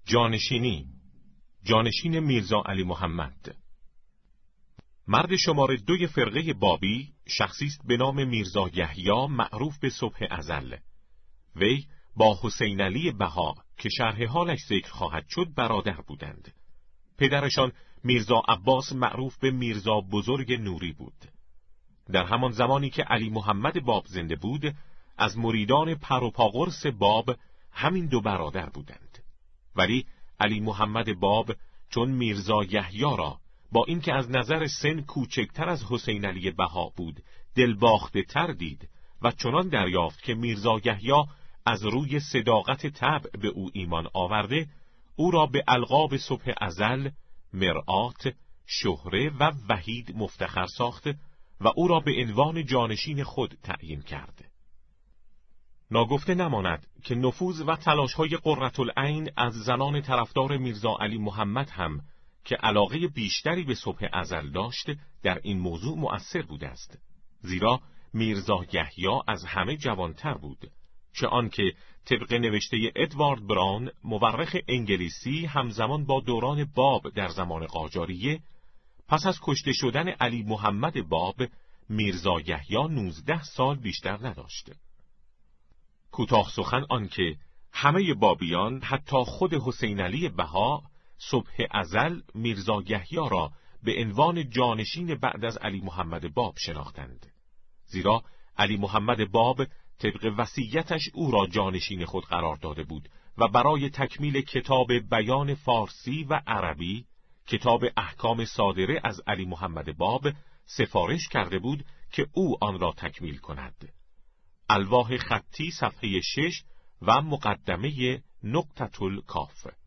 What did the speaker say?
جانشین میرزا علی محمد. مرد شماره 2 فرقه بابی شخصی است به نام میرزا یحیی معروف به صبح ازل. وی با حسین علی بها که شرح حالش ذکر خواهد شد برادر بودند. پدرشان میرزا عباس معروف به میرزا بزرگ نوری بود. در همان زمانی که علی محمد باب زنده بود، از مریدان پروپاگورس باب همین دو برادر بودند. ولی علی محمد باب چون میرزا یحیی را با اینکه از نظر سن کوچکتر از حسین علی بها بود دلباخته تر دید و چنان دریافت که میرزا یحیی از روی صداقت طبع به او ایمان آورده، او را به القاب صبح ازل، مرآت، شهره و وحید مفتخر ساخت و او را به عنوان جانشین خود تعیین کرد. ناگفته نماند که نفوذ و تلاش‌های قرةالعین از زنان طرفدار میرزا علی محمد هم که علاقه بیشتری به صبح ازل داشت در این موضوع مؤثر بوده است، زیرا میرزا یحیی از همه جوانتر بود، چه آنکه طبق نوشته ادوارد براون مورخ انگلیسی همزمان با دوران باب در زمان قاجاریه، پس از کشته شدن علی محمد باب میرزا یحیی 19 سال بیشتر نداشت. کوتاه سخن آنکه همه بابیان حتی خود حسین علی بها صبح ازل میرزا یحیی را به عنوان جانشین بعد از علی محمد باب شناختند، زیرا علی محمد باب طبق وصیتش او را جانشین خود قرار داده بود و برای تکمیل کتاب بیان فارسی و عربی، کتاب احکام صادره از علی محمد باب، سفارش کرده بود که او آن را تکمیل کند. الواح خطی صفحه 6 و مقدمه نقطة الکاف.